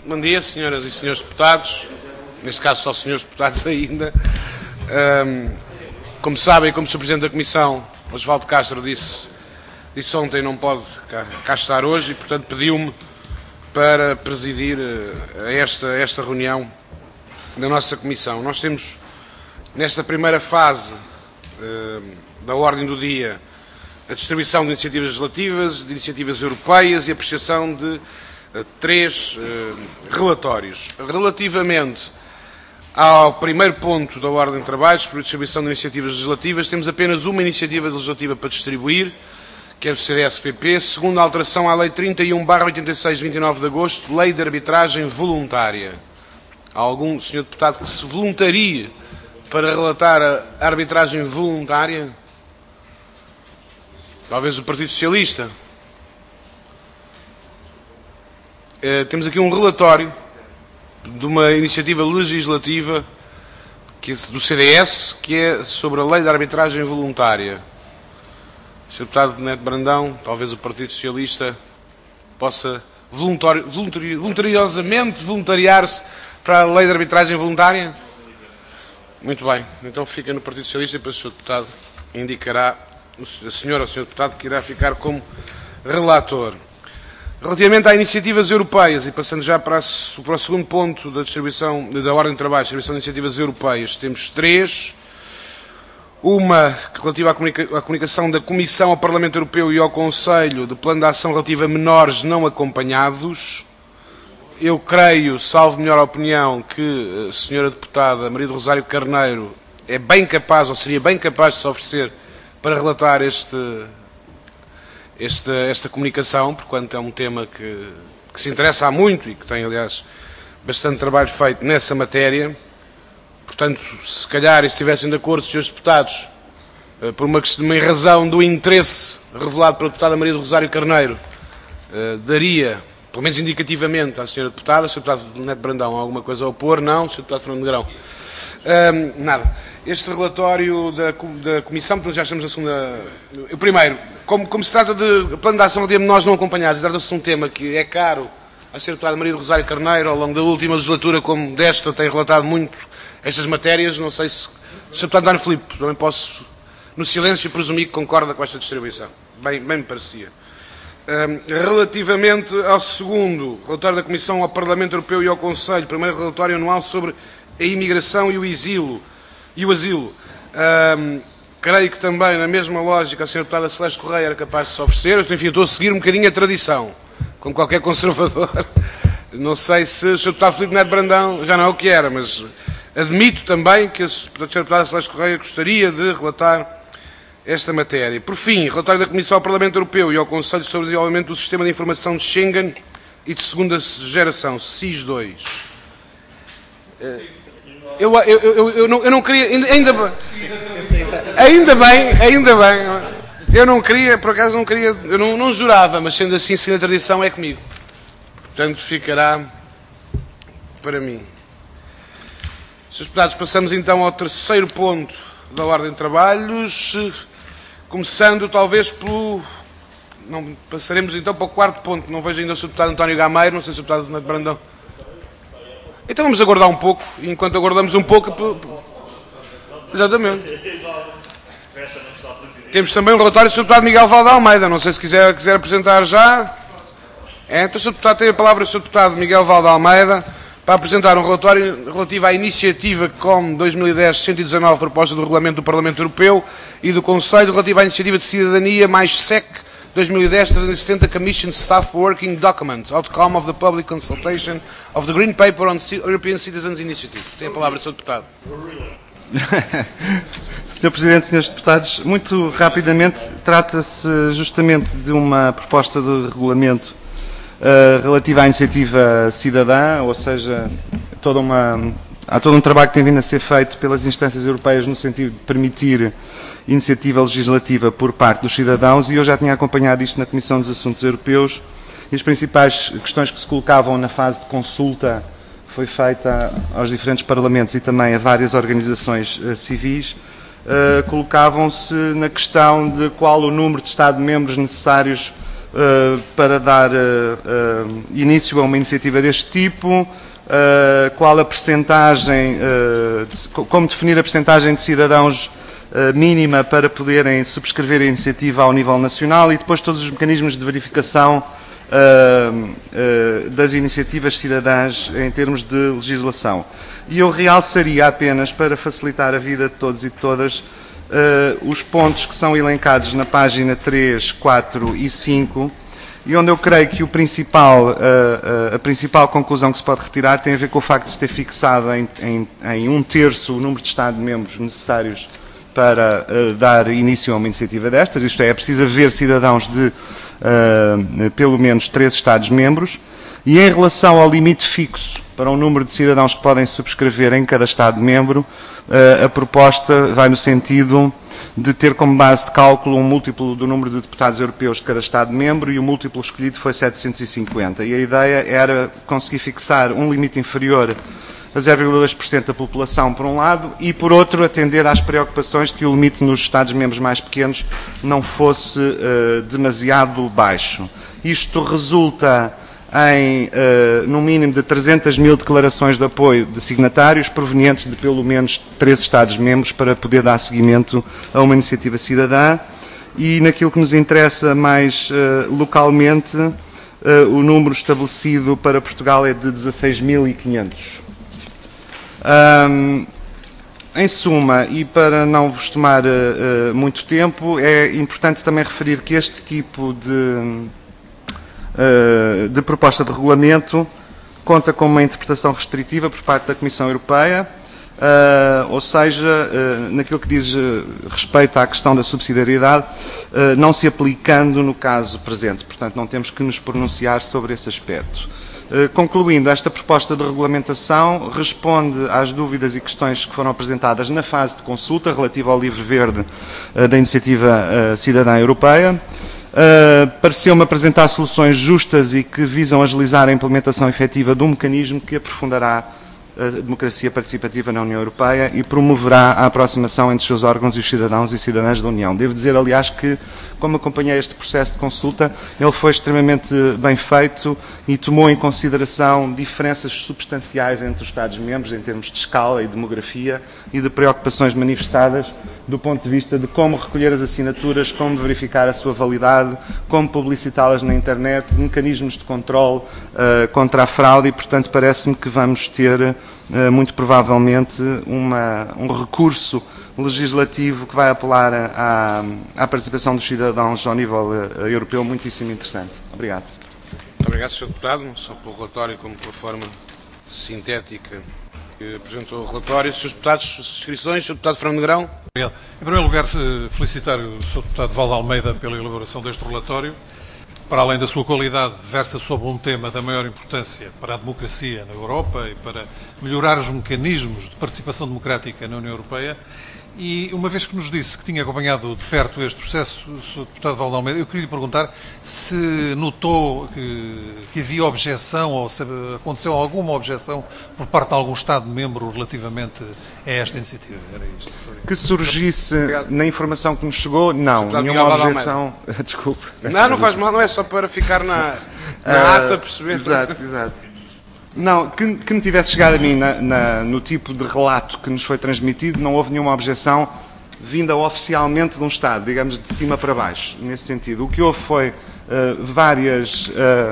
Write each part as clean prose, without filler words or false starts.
Bom dia, senhoras e senhores deputados, neste caso só senhores deputados ainda. Como sabem, como Sr. Presidente da Comissão, Osvaldo Castro disse ontem, não pode cá estar hoje e, portanto, pediu-me para presidir esta reunião da nossa Comissão. Nós temos, nesta primeira fase da ordem do dia, a distribuição de iniciativas legislativas, de iniciativas europeias e a apreciação de 3 relatórios. Relativamente ao primeiro ponto da ordem de trabalhos, por distribuição de iniciativas legislativas, temos apenas uma iniciativa legislativa para distribuir, que é do CDS-PP, segundo a alteração à Lei 31/86, 29 de agosto, Lei de Arbitragem Voluntária. Há algum senhor deputado que se voluntarie para relatar a arbitragem voluntária? Talvez o Partido Socialista. Temos aqui um relatório de uma iniciativa legislativa do CDS, que é sobre a Lei de Arbitragem Voluntária. Sr. Deputado Neto Brandão, talvez o Partido Socialista possa voluntariar-se para a Lei de Arbitragem Voluntária? Muito bem, então fica no Partido Socialista e depois o Sr. Deputado indicará, a senhora ou o Sr. Deputado, que irá ficar como relator. Relativamente a iniciativas europeias, e passando já para o segundo ponto da distribuição da ordem de trabalho, distribuição de iniciativas europeias, temos 3. Uma relativa à comunicação da Comissão ao Parlamento Europeu e ao Conselho de plano de ação relativo a menores não acompanhados. Eu creio, salvo melhor opinião, que a senhora deputada Maria do Rosário Carneiro é bem capaz, ou seria bem capaz de se oferecer para relatar esta comunicação, porquanto é um tema que se interessa há muito e que tem, aliás, bastante trabalho feito nessa matéria. Portanto, se calhar, e se estivessem de acordo, senhores deputados, por uma razão do interesse revelado pela deputada Maria do Rosário Carneiro, daria, pelo menos indicativamente, à senhora deputada. Sr. Deputado Neto Brandão, alguma coisa a opor? Não. Sr. Deputado Fernando Negrão? Nada. Este relatório da Comissão, portanto, já estamos na segunda... O primeiro, como se trata de plano de ação de menores não acompanhados, trata-se de um tema que é caro à senhora deputada Maria do Rosário Carneiro, ao longo da última legislatura, como desta, tem relatado muito estas matérias. Não sei se o Sr. Deputado António Filipe, também posso, no silêncio, presumir que concorda com esta distribuição. Bem me parecia. Relativamente ao segundo, relatório da Comissão ao Parlamento Europeu e ao Conselho, primeiro relatório anual sobre a imigração e o asilo. Creio que também, na mesma lógica, a senhora deputada Celeste Correia era capaz de se oferecer. Enfim, estou a seguir um bocadinho a tradição, como qualquer conservador. Não sei se o senhor deputado Filipe Neto Brandão já não é o que era, mas admito também que a senhora deputada Celeste Correia gostaria de relatar esta matéria. Por fim, relatório da Comissão ao Parlamento Europeu e ao Conselho sobre o desenvolvimento do Sistema de Informação de Schengen e de segunda geração, SIS-2. Eu não queria... Ainda bem. Eu não queria, por acaso não queria... Eu não jurava, mas sendo assim, seguindo a tradição, é comigo. Portanto, ficará para mim. Senhores deputados, passamos então ao terceiro ponto da ordem de trabalhos, começando talvez pelo... Não, passaremos então para o quarto ponto. Não vejo ainda o Sr. Deputado António Gameiro, não sei se o Sr. Deputado Neto Brandão. Então vamos aguardar um pouco, e enquanto aguardamos um pouco... Exatamente. Temos também um relatório do Sr. Deputado Miguel Valde Almeida, não sei se quiser apresentar já. Então o Sr. Deputado tem a palavra, o Sr. Deputado Miguel Valde Almeida, para apresentar um relatório relativo à iniciativa COM 2010-119, proposta do Regulamento do Parlamento Europeu e do Conselho, relativo à iniciativa de cidadania mais SEC 2010-370 Commission Staff Working Document, Outcome of the Public Consultation of the Green Paper on European Citizens Initiative. Tem a palavra, Sr. Deputado. Sr. Presidente, Srs. Deputados, muito rapidamente, trata-se justamente de uma proposta de regulamento relativa à iniciativa cidadã, ou seja, há todo um trabalho que tem vindo a ser feito pelas instâncias europeias no sentido de permitir iniciativa legislativa por parte dos cidadãos, e eu já tinha acompanhado isto na Comissão dos Assuntos Europeus, e as principais questões que se colocavam na fase de consulta que foi feita aos diferentes parlamentos e também a várias organizações civis, colocavam-se na questão de qual o número de Estado-membros necessários para dar início a uma iniciativa deste tipo, qual a percentagem, como definir a percentagem de cidadãos mínima para poderem subscrever a iniciativa ao nível nacional e depois todos os mecanismos de verificação das iniciativas cidadãs em termos de legislação. E eu realçaria apenas, para facilitar a vida de todos e de todas, os pontos que são elencados na página 3, 4 e 5, e onde eu creio que a principal conclusão que se pode retirar tem a ver com o facto de se ter fixado em 1/3 o número de Estados-membros necessários para dar início a uma iniciativa destas, isto é preciso haver cidadãos de pelo menos 3 Estados-membros, e em relação ao limite fixo para o número de cidadãos que podem subscrever em cada Estado-membro, a proposta vai no sentido de ter como base de cálculo um múltiplo do número de deputados europeus de cada Estado-membro, e o múltiplo escolhido foi 750. E a ideia era conseguir fixar um limite inferior a 0,2% da população, por um lado, e, por outro, atender às preocupações de que o limite nos Estados-membros mais pequenos não fosse demasiado baixo. Isto resulta em, no mínimo, de 300 mil declarações de apoio de signatários provenientes de pelo menos 3 Estados-membros para poder dar seguimento a uma iniciativa cidadã, e naquilo que nos interessa mais localmente, o número estabelecido para Portugal é de 16.500. Em suma, e para não vos tomar muito tempo, é importante também referir que este tipo de proposta de regulamento conta com uma interpretação restritiva por parte da Comissão Europeia, ou seja, naquilo que diz respeito à questão da subsidiariedade, não se aplicando no caso presente. Portanto, não temos que nos pronunciar sobre esse aspecto. Concluindo, esta proposta de regulamentação responde às dúvidas e questões que foram apresentadas na fase de consulta relativa ao livro verde da Iniciativa Cidadã Europeia. Pareceu-me apresentar soluções justas e que visam agilizar a implementação efetiva de um mecanismo que aprofundará a democracia participativa na União Europeia e promoverá a aproximação entre os seus órgãos e os cidadãos e cidadãs da União. Devo dizer, aliás, que, como acompanhei este processo de consulta, ele foi extremamente bem feito e tomou em consideração diferenças substanciais entre os Estados-membros em termos de escala e demografia e de preocupações manifestadas do ponto de vista de como recolher as assinaturas, como verificar a sua validade, como publicitá-las na internet, mecanismos de controle contra a fraude, e, portanto, parece-me que vamos ter, muito provavelmente, um recurso legislativo que vai apelar à participação dos cidadãos ao nível europeu muitíssimo interessante. Obrigado. Muito obrigado, Sr. Deputado, não só pelo relatório como pela forma sintética que apresentou o relatório. Srs. Deputados, inscrições. Sr. Deputado Fernando Negrão. Obrigado. Em primeiro lugar, felicitar o Sr. Deputado Valde Almeida pela elaboração deste relatório. Para além da sua qualidade, versa sobre um tema da maior importância para a democracia na Europa e para melhorar os mecanismos de participação democrática na União Europeia. E, uma vez que nos disse que tinha acompanhado de perto este processo, o Sr. Deputado Valde Almeida, eu queria lhe perguntar se notou que havia objeção ou se aconteceu alguma objeção por parte de algum Estado-membro relativamente a esta iniciativa. Era isto. Que surgisse na informação que nos chegou, não, nenhuma objeção. Desculpe. Não faz mal, não é só para ficar na ata, perceber. Exato. Não, que me tivesse chegado a mim no tipo de relato que nos foi transmitido, não houve nenhuma objeção vinda oficialmente de um Estado, digamos, de cima para baixo, nesse sentido. O que houve foi várias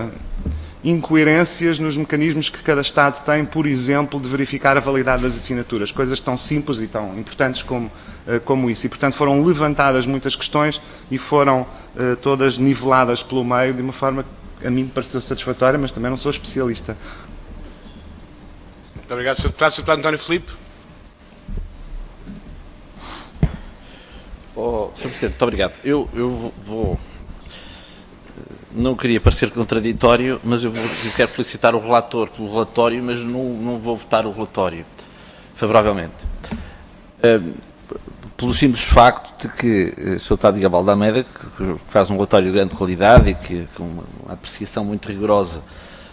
incoerências nos mecanismos que cada Estado tem, por exemplo, de verificar a validade das assinaturas, coisas tão simples e tão importantes como isso. E, portanto, foram levantadas muitas questões e foram todas niveladas pelo meio de uma forma que a mim me pareceu satisfatória, mas também não sou especialista. Muito obrigado, Sr. Deputado. Sr. Deputado António Filipe. Sr. Presidente, muito obrigado. Eu vou... Não queria parecer contraditório, mas eu quero felicitar o relator pelo relatório, mas não vou votar o relatório favoravelmente. Pelo simples facto de que o Sr. Deputado Miguel Valde Almeida, que faz um relatório de grande qualidade e que com uma apreciação muito rigorosa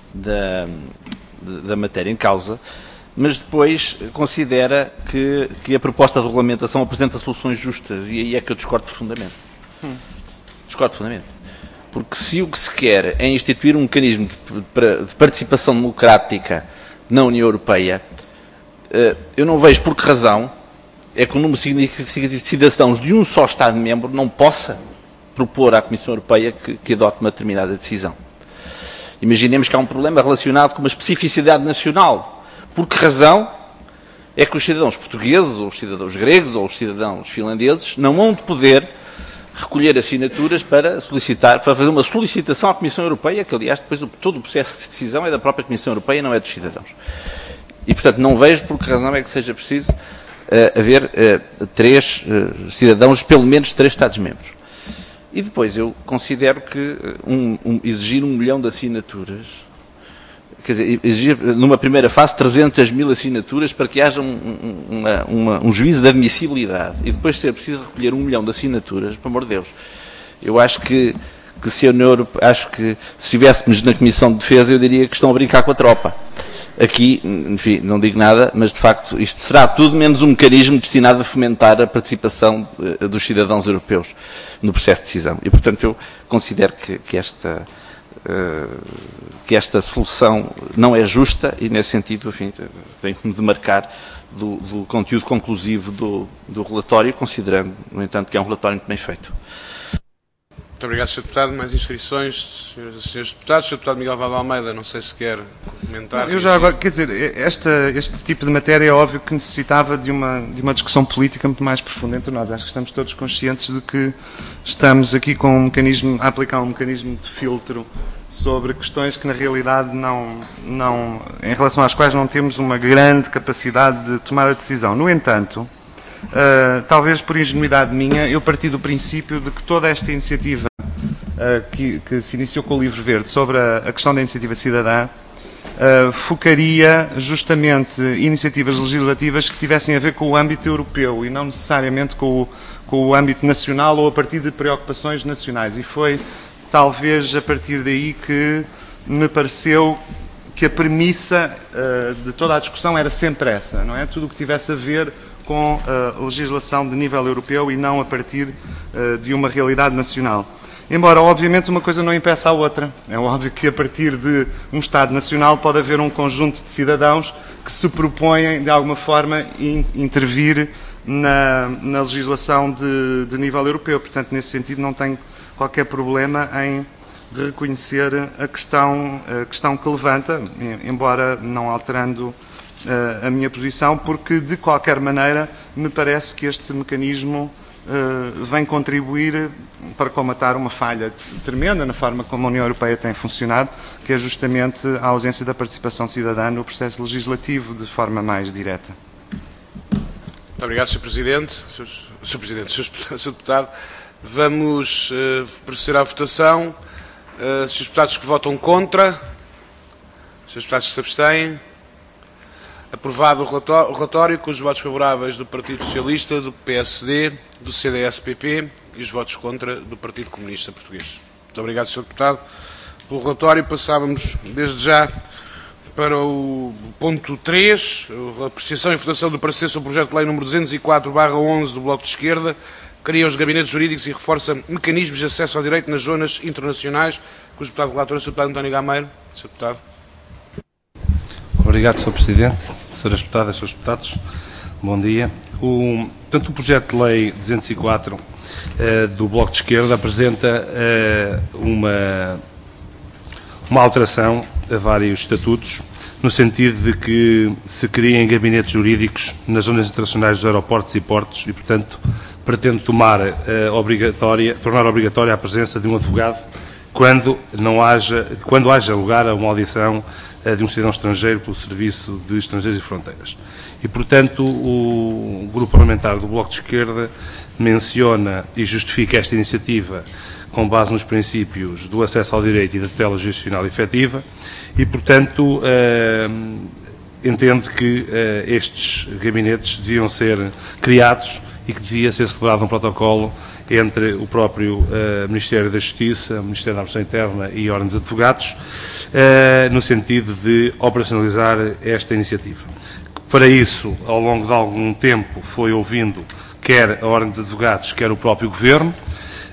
da matéria em causa, mas depois considera que a proposta de regulamentação apresenta soluções justas, e aí é que eu discordo profundamente. Discordo profundamente. Porque se o que se quer é instituir um mecanismo de participação democrática na União Europeia, eu não vejo por que razão é que o número significativo de cidadãos de um só Estado-membro não possa propor à Comissão Europeia que adote uma determinada decisão. Imaginemos que há um problema relacionado com uma especificidade nacional. Por que razão é que os cidadãos portugueses, ou os cidadãos gregos, ou os cidadãos finlandeses não vão de poder recolher assinaturas para fazer uma solicitação à Comissão Europeia, que aliás depois todo o processo de decisão é da própria Comissão Europeia, não é dos cidadãos. E portanto não vejo por que razão é que seja preciso haver três cidadãos, pelo menos 3 Estados-membros. E depois eu considero que exigir 1 milhão de assinaturas, quer dizer, exigir numa primeira fase 300.000 assinaturas para que haja um juízo de admissibilidade e depois ser preciso recolher 1 milhão de assinaturas, pelo amor de Deus. Eu acho que se a União Europeia, acho que se estivéssemos na Comissão de Defesa, eu diria que estão a brincar com a tropa. Aqui, enfim, não digo nada, mas de facto isto será tudo menos um mecanismo destinado a fomentar a participação dos cidadãos europeus no processo de decisão. E portanto eu considero que esta solução não é justa e nesse sentido, enfim, tenho que me demarcar do conteúdo conclusivo do relatório, considerando, no entanto, que é um relatório muito bem feito. Muito obrigado, Sr. Deputado. Mais inscrições, senhoras e senhores deputados. Sr. Deputado Miguel Vaz de Almeida, não sei se quer comentar. Eu já agora, quer dizer, este tipo de matéria é óbvio que necessitava de uma discussão política muito mais profunda entre nós. Acho que estamos todos conscientes de que estamos aqui com a aplicar um mecanismo de filtro sobre questões que na realidade em relação às quais não temos uma grande capacidade de tomar a decisão. No entanto, talvez por ingenuidade minha, eu parti do princípio de que toda esta iniciativa que se iniciou com o Livro Verde sobre a questão da iniciativa cidadã focaria justamente iniciativas legislativas que tivessem a ver com o âmbito europeu e não necessariamente com o âmbito nacional ou a partir de preocupações nacionais. E foi talvez a partir daí que me pareceu que a premissa de toda a discussão era sempre essa, não é? Tudo o que tivesse a ver com a legislação de nível europeu e não a partir de uma realidade nacional. Embora, obviamente, uma coisa não impeça a outra. É óbvio que a partir de um Estado nacional pode haver um conjunto de cidadãos que se propõem, de alguma forma, intervir na legislação de nível europeu. Portanto, nesse sentido, não tenho qualquer problema em reconhecer a questão que levanta, embora não alterando a minha posição, porque, de qualquer maneira, me parece que este mecanismo vem contribuir para comatar uma falha tremenda na forma como a União Europeia tem funcionado, que é justamente a ausência da participação cidadã no processo legislativo de forma mais direta. Muito obrigado, Sr. Presidente. Sr. Deputado, vamos proceder à votação. Srs. Deputados que votam contra, Srs. Deputados que se abstêm. Aprovado o relatório com os votos favoráveis do Partido Socialista, do PSD, do CDS-PP e os votos contra do Partido Comunista Português. Muito obrigado, Sr. Deputado. Pelo relatório passávamos desde já para o ponto 3, a apreciação e votação do parecer sobre o projeto de lei número 204/11 do Bloco de Esquerda, cria os gabinetes jurídicos e reforça mecanismos de acesso ao direito nas zonas internacionais, cujo deputado relator é o Sr. Deputado António Gameiro. Sr. Deputado. Obrigado, Sr. Presidente. Senhoras Deputadas, Srs. Deputados, bom dia. Portanto, o projeto de lei 204 do Bloco de Esquerda apresenta uma alteração a vários estatutos, no sentido de que se criem gabinetes jurídicos nas zonas internacionais dos aeroportos e portos e, portanto, pretende tornar obrigatória a presença de um advogado quando haja lugar a uma audição de um cidadão estrangeiro pelo Serviço de Estrangeiros e Fronteiras. E, portanto, o Grupo Parlamentar do Bloco de Esquerda menciona e justifica esta iniciativa com base nos princípios do acesso ao direito e da tutela jurisdicional efetiva e, portanto, entende que estes gabinetes deviam ser criados e que devia ser celebrado um protocolo entre o próprio Ministério da Justiça, o Ministério da Administração Interna e a Ordem dos Advogados, no sentido de operacionalizar esta iniciativa. Para isso, ao longo de algum tempo, foi ouvindo quer a Ordem dos Advogados, quer o próprio Governo,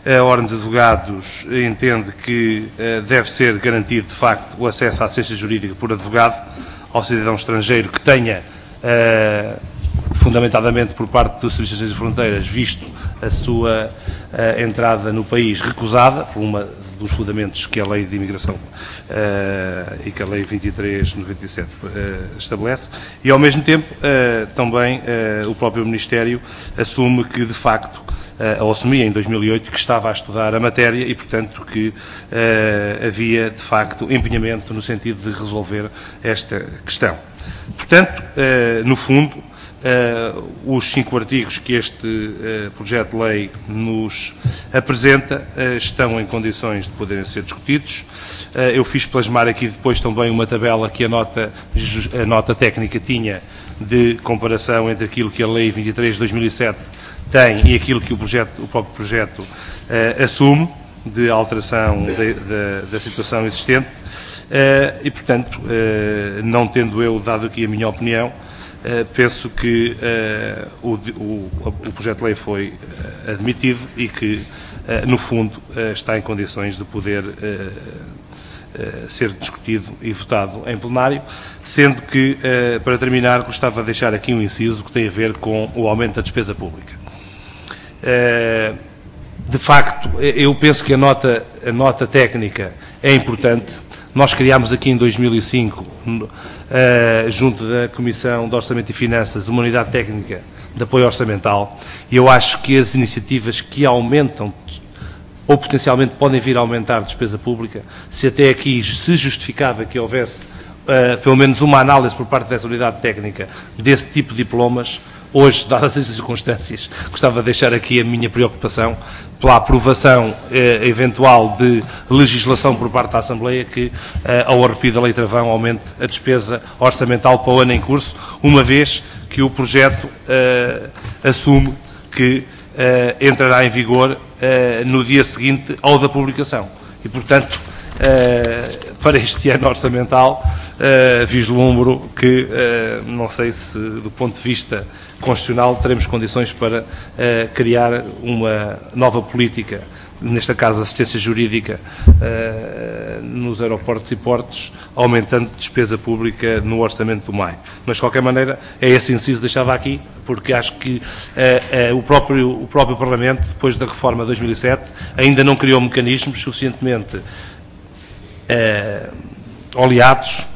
A Ordem de Advogados entende que deve ser garantido, de facto, o acesso à assistência jurídica por advogado ao cidadão estrangeiro que tenha, fundamentadamente por parte do Serviço de Fronteiras, visto a sua entrada no país recusada, por uma dos fundamentos que a Lei de Imigração e que a Lei 2397 estabelece, e ao mesmo tempo também o próprio Ministério assume que, de facto, ou assumia em 2008 que estava a estudar a matéria e, portanto, que havia, de facto, empenhamento no sentido de resolver esta questão. Portanto, no fundo, os 5 artigos que este projeto de lei nos apresenta estão em condições de poderem ser discutidos. Eu fiz plasmar aqui depois também uma tabela que a nota técnica tinha de comparação entre aquilo que a Lei 23 de 2007 tem e aquilo que o próprio projeto assume de alteração da situação existente e, portanto, não tendo eu dado aqui a minha opinião, penso que o projeto de lei foi admitido e que, no fundo, está em condições de poder ser discutido e votado em plenário, sendo que, para terminar, gostava de deixar aqui um inciso que tem a ver com o aumento da despesa pública. De facto, eu penso que a nota técnica é importante. Nós criámos aqui em 2005, junto da Comissão de Orçamento e Finanças, uma unidade técnica de apoio orçamental, e eu acho que as iniciativas que aumentam ou potencialmente podem vir a aumentar a despesa pública, se até aqui se justificava que houvesse pelo menos uma análise por parte dessa unidade técnica desse tipo de diplomas, hoje, dadas as circunstâncias, gostava de deixar aqui a minha preocupação pela aprovação eventual de legislação por parte da Assembleia que, ao arrepio da Lei Travão, aumente a despesa orçamental para o ano em curso, uma vez que o projeto assume que entrará em vigor no dia seguinte ao da publicação. E, portanto, para este ano orçamental, vislumbro que, não sei se do ponto de vista constitucional teremos condições para criar uma nova política, neste caso assistência jurídica, nos aeroportos e portos, aumentando despesa pública no orçamento do MAI. Mas, de qualquer maneira, é esse inciso deixado aqui, porque acho que o próprio Parlamento, depois da reforma de 2007, ainda não criou mecanismos suficientemente oleados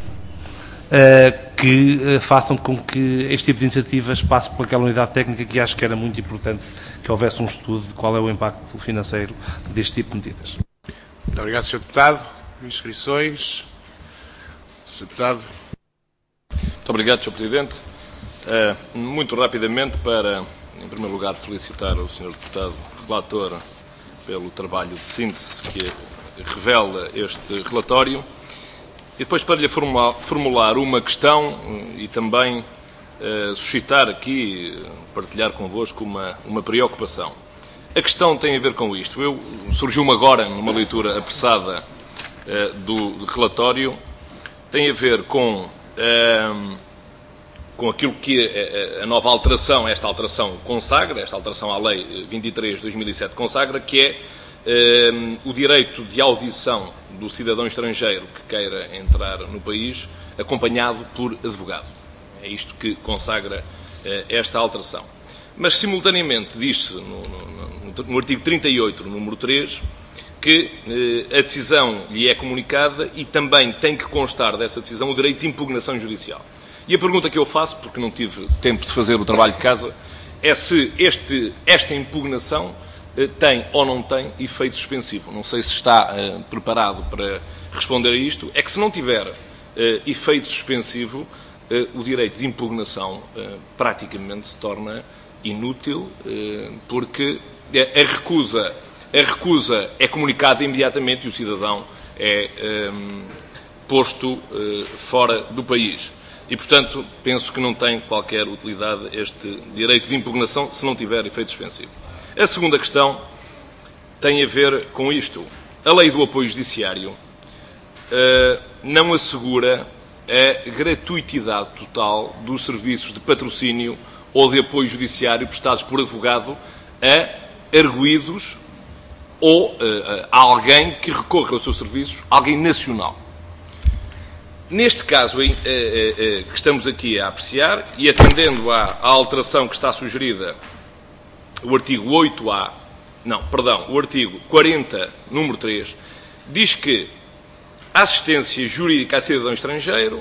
que façam com que este tipo de iniciativas passe por aquela unidade técnica que acho que era muito importante que houvesse um estudo de qual é o impacto financeiro deste tipo de medidas. Muito obrigado, Sr. Deputado. Inscrições. Sr. Deputado. Muito obrigado, Sr. Presidente. Muito rapidamente, para, em primeiro lugar, felicitar o Sr. Deputado Relator pelo trabalho de síntese que revela este relatório. E depois para lhe formular uma questão e também suscitar aqui, partilhar convosco uma preocupação. A questão tem a ver com isto. Surgiu-me agora, numa leitura apressada do relatório, tem a ver com aquilo que a nova alteração, esta alteração consagra, esta alteração à Lei 23 de 2007 consagra, que é o direito de audição do cidadão estrangeiro que queira entrar no país, acompanhado por advogado. É isto que consagra esta alteração. Mas, simultaneamente, diz-se no artigo 38, no número 3, que a decisão lhe é comunicada e também tem que constar dessa decisão o direito de impugnação judicial. E a pergunta que eu faço, porque não tive tempo de fazer o trabalho de casa, é se esta impugnação tem ou não tem efeito suspensivo. Não sei se está preparado para responder a isto. É que se não tiver efeito suspensivo, o direito de impugnação praticamente se torna inútil, porque a recusa é comunicada imediatamente e o cidadão é posto fora do país. E, portanto, penso que não tem qualquer utilidade este direito de impugnação se não tiver efeito suspensivo. A segunda questão tem a ver com isto. A lei do apoio judiciário não assegura a gratuitidade total dos serviços de patrocínio ou de apoio judiciário prestados por advogado a arguidos ou alguém que recorra aos seus serviços, alguém nacional. Neste caso que estamos aqui a apreciar, e atendendo à alteração que está sugerida, o artigo 8A, o artigo 40, número 3, diz que a assistência jurídica a cidadão estrangeiro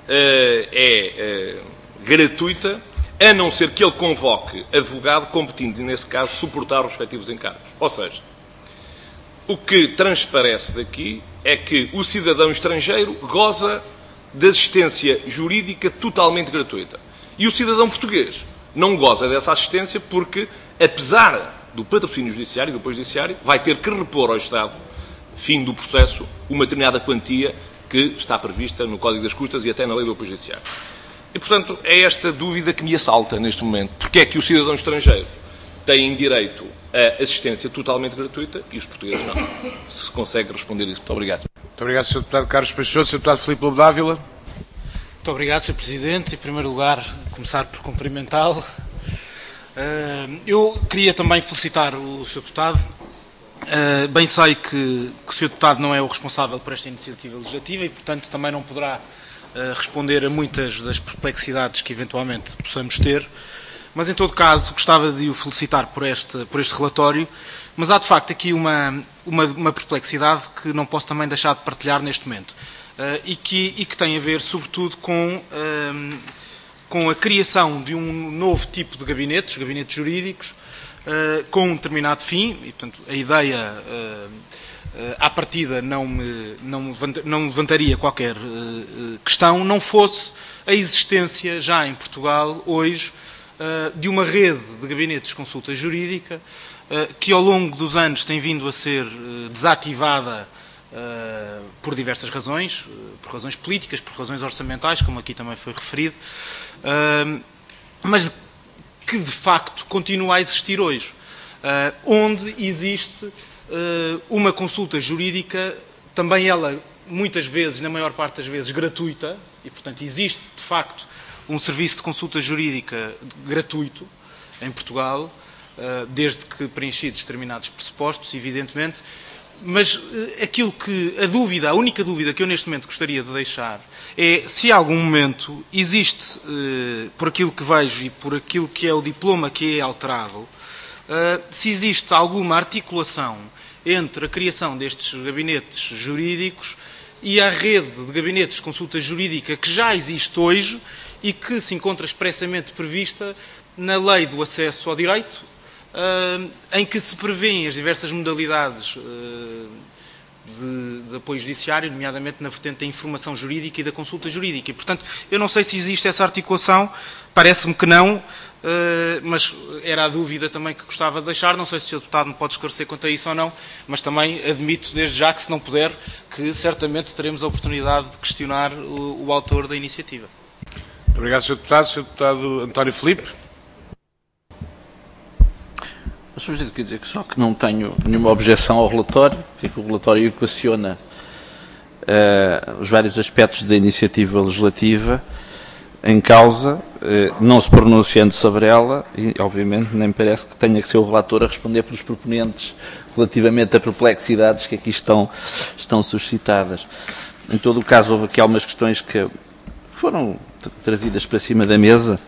é gratuita, a não ser que ele convoque advogado competindo, nesse caso, suportar os respectivos encargos. Ou seja, o que transparece daqui é que o cidadão estrangeiro goza de assistência jurídica totalmente gratuita. E o cidadão português não goza dessa assistência porque, apesar do patrocínio judiciário e do apoio judiciário, vai ter que repor ao Estado, fim do processo, uma determinada quantia que está prevista no Código das Custas e até na Lei do Apoio Judiciário. E, portanto, é esta dúvida que me assalta neste momento. Porque é que os cidadãos estrangeiros têm direito a assistência totalmente gratuita e os portugueses não? Se consegue responder isso. Muito obrigado. Muito obrigado, Sr. Deputado Carlos Peixoto. Sr. Deputado Filipe Lobo Dávila. Muito obrigado, Sr. Presidente. Em primeiro lugar, começar por cumprimentá-lo. Eu queria também felicitar o Sr. Deputado. Bem sei que o Sr. Deputado não é o responsável por esta iniciativa legislativa e, portanto, também não poderá responder a muitas das perplexidades que eventualmente possamos ter, mas em todo caso gostava de o felicitar por este relatório, mas há de facto aqui uma perplexidade que não posso também deixar de partilhar neste momento e que tem a ver sobretudo com a criação de um novo tipo de gabinetes jurídicos com um determinado fim e, portanto, a ideia à partida não levantaria qualquer questão, não fosse a existência já em Portugal, hoje, de uma rede de gabinetes de consulta jurídica que ao longo dos anos tem vindo a ser desativada por diversas razões, por razões políticas, por razões orçamentais, como aqui também foi referido, mas que de facto continua a existir hoje, onde existe uma consulta jurídica, também ela, muitas vezes, na maior parte das vezes, gratuita, e, portanto, existe, de facto, um serviço de consulta jurídica gratuito em Portugal, desde que preenchidos determinados pressupostos, evidentemente, mas a única dúvida que eu neste momento gostaria de deixar é se a algum momento existe, por aquilo que vejo e por aquilo que é o diploma que é alterado, se existe alguma articulação entre a criação destes gabinetes jurídicos e a rede de gabinetes de consulta jurídica que já existe hoje e que se encontra expressamente prevista na Lei do Acesso ao Direito, em que se prevêem as diversas modalidades de apoio judiciário, nomeadamente na vertente da informação jurídica e da consulta jurídica. E, portanto, eu não sei se existe essa articulação, parece-me que não, mas era a dúvida também que gostava de deixar. Não sei se o Sr. Deputado me pode esclarecer quanto a isso ou não, mas também admito desde já que, se não puder, que certamente teremos a oportunidade de questionar o autor da iniciativa. Muito obrigado, Sr. Deputado. Sr. Deputado António Filipe. Sr. Presidente, quer dizer que só que não tenho nenhuma objeção ao relatório, que o relatório equaciona os vários aspectos da iniciativa legislativa em causa, não se pronunciando sobre ela, e obviamente nem parece que tenha que ser o relator a responder pelos proponentes relativamente a perplexidades que aqui estão suscitadas. Em todo o caso, houve aqui algumas questões que foram trazidas para cima da mesa.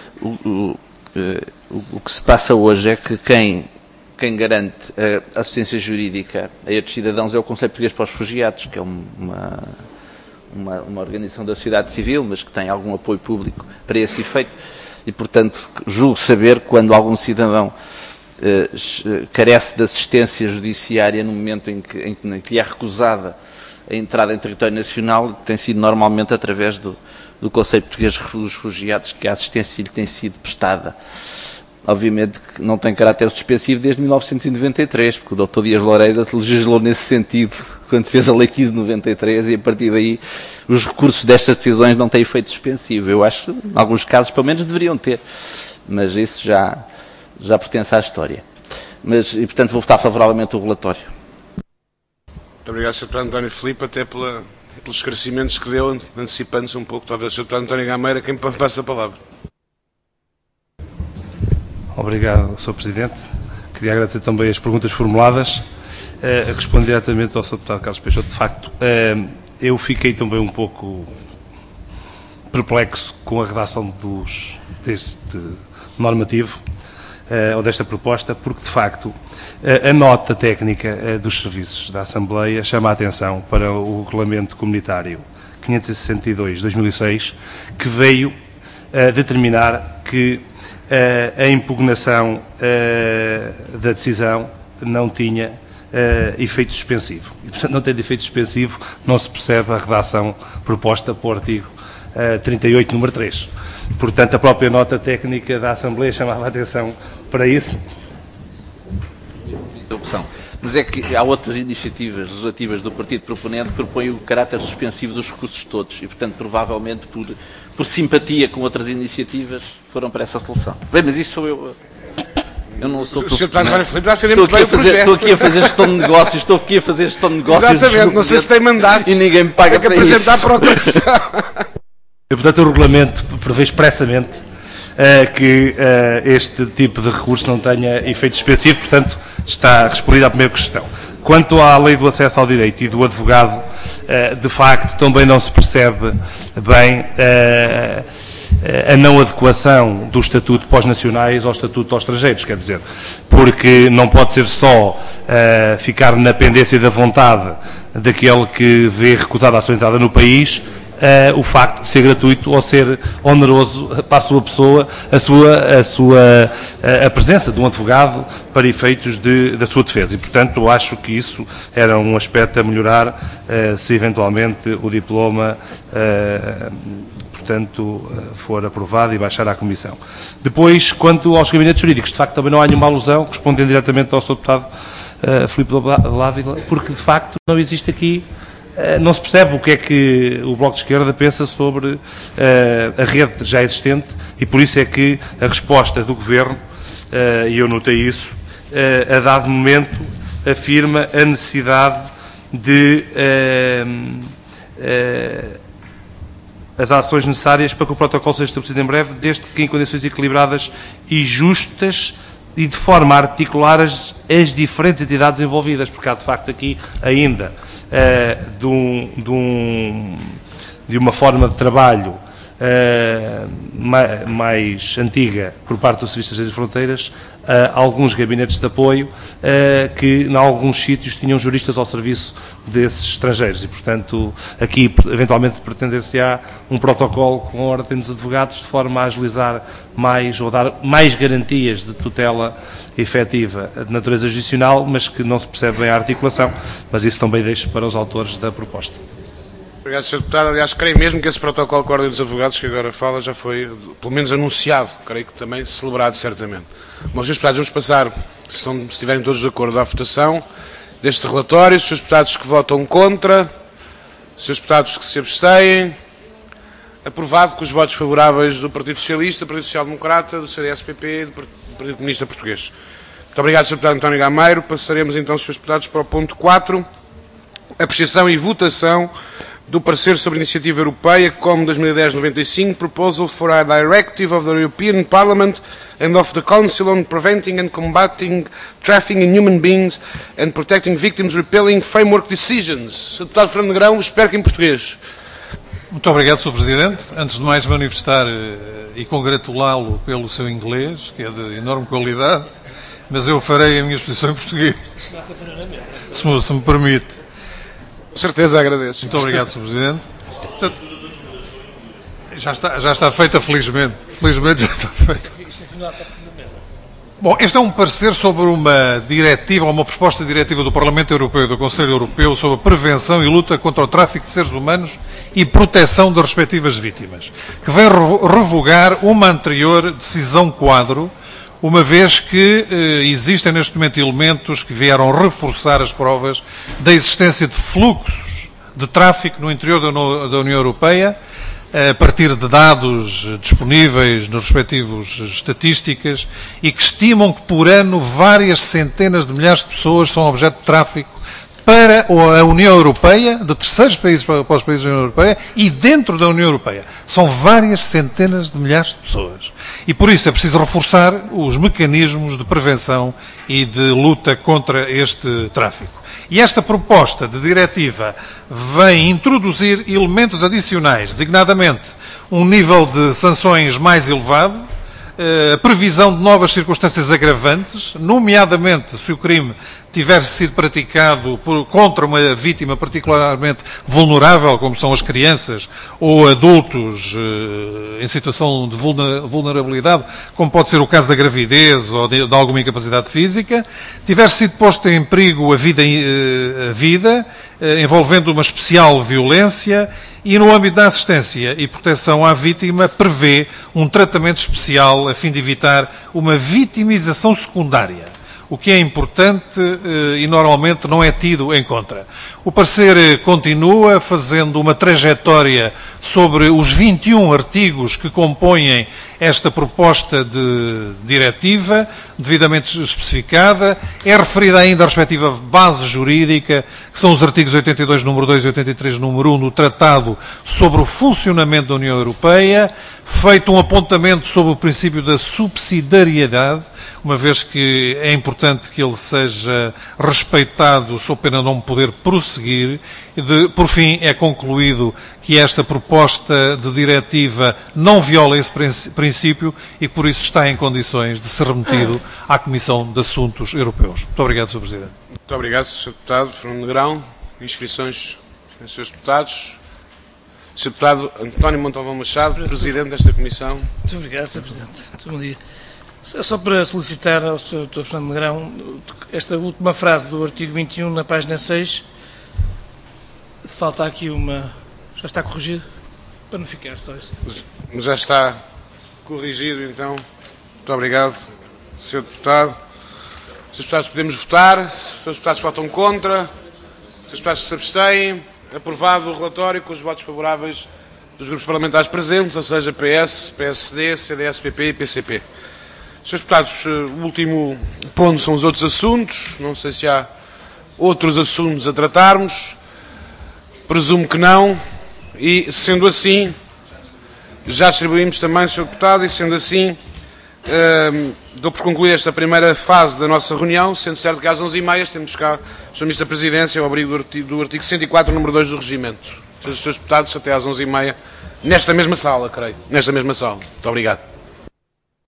O que se passa hoje é que quem garante a assistência jurídica a estes cidadãos é o Conselho Português para os Refugiados, que é uma organização da sociedade civil, mas que tem algum apoio público para esse efeito, e, portanto, julgo saber quando algum cidadão carece de assistência judiciária no momento em que lhe é recusada a entrada em território nacional, tem sido normalmente através do Conselho Português dos Refugiados que a assistência lhe tem sido prestada. Obviamente que não tem caráter suspensivo desde 1993, porque o Dr. Dias Loureira legislou nesse sentido quando fez a Lei 1593 e a partir daí os recursos destas decisões não têm efeito suspensivo. Eu acho que, em alguns casos, pelo menos deveriam ter, mas isso já pertence à história. E, portanto, vou votar favoravelmente o relatório. Muito obrigado, Sr. Deputado António Filipe, até pelos esclarecimentos que deu, antecipando-se um pouco, talvez, Sr. Deputado António Gameira, quem passa a palavra. Obrigado, Sr. Presidente. Queria agradecer também as perguntas formuladas Responder diretamente ao Sr. Deputado Carlos Peixoto. De facto, eu fiquei também um pouco perplexo com a redação deste normativo, ou desta proposta, porque, de facto, a nota técnica dos serviços da Assembleia chama a atenção para o Regulamento Comunitário 562/2006, que veio determinar que a impugnação da decisão não tinha efeito suspensivo. E, portanto, não tendo efeito suspensivo, não se percebe a redação proposta para o artigo 38, número 3. Portanto, a própria nota técnica da Assembleia chamava a atenção para isso. Opção. Mas é que há outras iniciativas legislativas do partido proponente que propõem o caráter suspensivo dos recursos todos e, portanto, provavelmente por simpatia com outras iniciativas foram para essa solução. Bem, mas isso sou eu. Eu não sou estou aqui a fazer gestão de negócios, Exatamente, não sei se tem mandatos. E ninguém me paga para isso. Apresentar para a procuração. E, portanto, o regulamento prevê expressamente que este tipo de recurso não tenha efeito suspensivo, portanto, está respondida à primeira questão. Quanto à lei do acesso ao direito e do advogado, de facto, também não se percebe bem a não adequação do Estatuto para os nacionais ao Estatuto aos estrangeiros, quer dizer, porque não pode ser só ficar na pendência da vontade daquele que vê recusada a sua entrada no país, o facto de ser gratuito ou ser oneroso para a sua pessoa a presença de um advogado para efeitos da sua defesa. E, portanto, eu acho que isso era um aspecto a melhorar se eventualmente o diploma portanto, for aprovado e baixar à Comissão. Depois, quanto aos gabinetes jurídicos, de facto também não há nenhuma alusão, respondendo diretamente ao Sr. Deputado Filipe Dávila, porque de facto não existe aqui, não se percebe o que é que o Bloco de Esquerda pensa sobre a rede já existente e por isso é que a resposta do Governo, e eu notei isso, a dado momento afirma a necessidade de as ações necessárias para que o protocolo seja estabelecido em breve, desde que em condições equilibradas e justas e de forma a articular as diferentes entidades envolvidas, porque há de facto aqui ainda de uma forma de trabalho mais antiga por parte do Serviço das Fronteiras, alguns gabinetes de apoio que, em alguns sítios, tinham juristas ao serviço desses estrangeiros e, portanto, aqui, eventualmente, pretender-se-á um protocolo com a Ordem dos Advogados de forma a agilizar mais ou dar mais garantias de tutela efetiva de natureza judicial, mas que não se percebe bem a articulação, mas isso também deixo para os autores da proposta. Obrigado, Sr. Deputado. Aliás, creio mesmo que esse protocolo com a Ordem dos Advogados que agora fala já foi, pelo menos, anunciado. Creio que também celebrado, certamente. Bom, Srs. Deputados, vamos passar, se estiverem todos de acordo, à votação deste relatório. Srs. Deputados que votam contra, Srs. Deputados que se abstêm. Aprovado com os votos favoráveis do Partido Socialista, do Partido Social Democrata, do CDS-PP e do Partido Comunista Português. Muito obrigado, Sr. Deputado António Gameiro. Passaremos então, Srs. Deputados, para o ponto 4. Apreciação e votação do parecer sobre a iniciativa europeia COM 2010-95, Proposal for a Directive of the European Parliament and of the Council on Preventing and Combating Trafficking in Human Beings and Protecting Victims, Repealing Framework Decisions. Sr. Deputado Fernando Negrão, espero que em português. Muito obrigado, Sr. Presidente. Antes de mais manifestar e congratulá-lo pelo seu inglês, que é de enorme qualidade, mas eu farei a minha exposição em português, se me permite. Com certeza, agradeço. Muito obrigado, Sr. Presidente. Portanto, já está feita, felizmente. Felizmente já está feita. Bom, este é um parecer sobre uma diretiva, uma proposta de diretiva do Parlamento Europeu e do Conselho Europeu sobre a prevenção e luta contra o tráfico de seres humanos e proteção das respectivas vítimas, que vem revogar uma anterior decisão quadro, uma vez que existem neste momento elementos que vieram reforçar as provas da existência de fluxos de tráfico no interior da União Europeia, a partir de dados disponíveis nos respectivos estatísticas e que estimam que por ano várias centenas de milhares de pessoas são objeto de tráfico para a União Europeia, de terceiros países para os países da União Europeia e dentro da União Europeia. São várias centenas de milhares de pessoas. E por isso é preciso reforçar os mecanismos de prevenção e de luta contra este tráfico. E esta proposta de diretiva vem introduzir elementos adicionais, designadamente um nível de sanções mais elevado, a previsão de novas circunstâncias agravantes, nomeadamente se o crime tiver sido praticado contra uma vítima particularmente vulnerável, como são as crianças ou adultos em situação de vulnerabilidade, como pode ser o caso da gravidez ou de alguma incapacidade física, tiver sido posto em perigo a vida, envolvendo uma especial violência, e no âmbito da assistência e proteção à vítima prevê um tratamento especial a fim de evitar uma vitimização secundária, o que é importante e normalmente não é tido em conta. O parecer continua fazendo uma trajetória sobre os 21 artigos que compõem esta proposta de diretiva, devidamente especificada. É referida ainda a respectiva base jurídica, que são os artigos 82, número 2 e 83, número 1, do Tratado sobre o Funcionamento da União Europeia, feito um apontamento sobre o princípio da subsidiariedade, uma vez que é importante que ele seja respeitado sob pena de não poder prosseguir. Por fim, é concluído que esta proposta de diretiva não viola esse princípio e, por isso, está em condições de ser remetido à Comissão de Assuntos Europeus. Muito obrigado, Sr. Presidente. Muito obrigado, Sr. Deputado Fernando Negrão. Inscrições dos Srs. Deputados. Sr. Deputado António Montalvão Machado, Presidente desta Comissão. Muito obrigado, Sr. Presidente. Muito bom dia. Só para solicitar ao Sr. Dr. Fernando Negrão, esta última frase do artigo 21, na página 6, falta aqui uma... Já está corrigido? Para não ficar só isto. Já está corrigido, então. Muito obrigado, Sr. Deputado. Srs. Deputados, podemos votar. Srs. Deputados votam contra. Srs. Deputados se abstêm. Aprovado o relatório com os votos favoráveis dos grupos parlamentares presentes, ou seja, PS, PSD, CDS-PP e PCP. Srs. Deputados, o último ponto são os outros assuntos. Não sei se há outros assuntos a tratarmos. Presumo que não. E, sendo assim, já distribuímos também, Sr. Deputado, e sendo assim, dou por concluir esta primeira fase da nossa reunião, sendo certo que às 11h30 temos cá o Sr. Ministro da Presidência, ao abrigo do artigo 104, número 2 do Regimento. Srs. Deputados, até às 11h30, nesta mesma sala, creio. Nesta mesma sala. Muito obrigado.